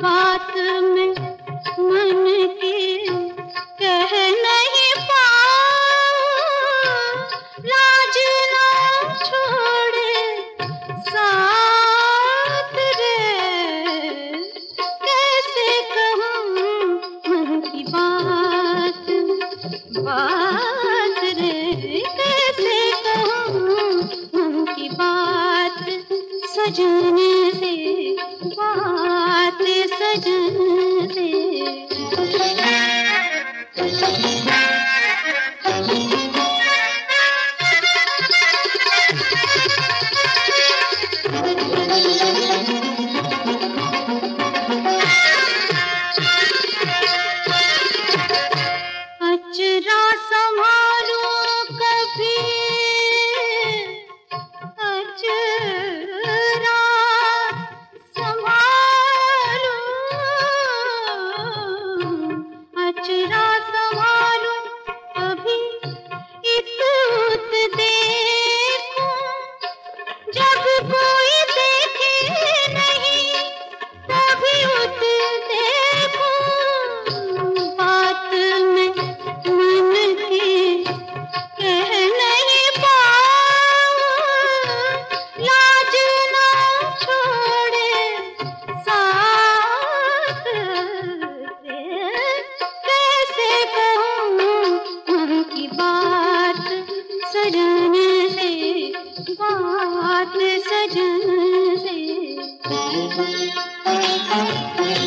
बात में मन की कह नहीं पाऊं, लाज ना छोड़े साथ रे, कैसे कहूँ मन की बात बात रे, कैसे कहूँ मन की बात सजन से, बात सजन से। अचरा संभालूं कभी, अचरा संभालूं, अचरा संभालूं कभी इतुत देखूं, जब कोई देखे नहीं तभी उत देखूं, बात में मन की कह नहीं पाऊं, लाज ना छोड़े साथ रे, कैसे कहूँ मन की बात सजन से, बात सजन से।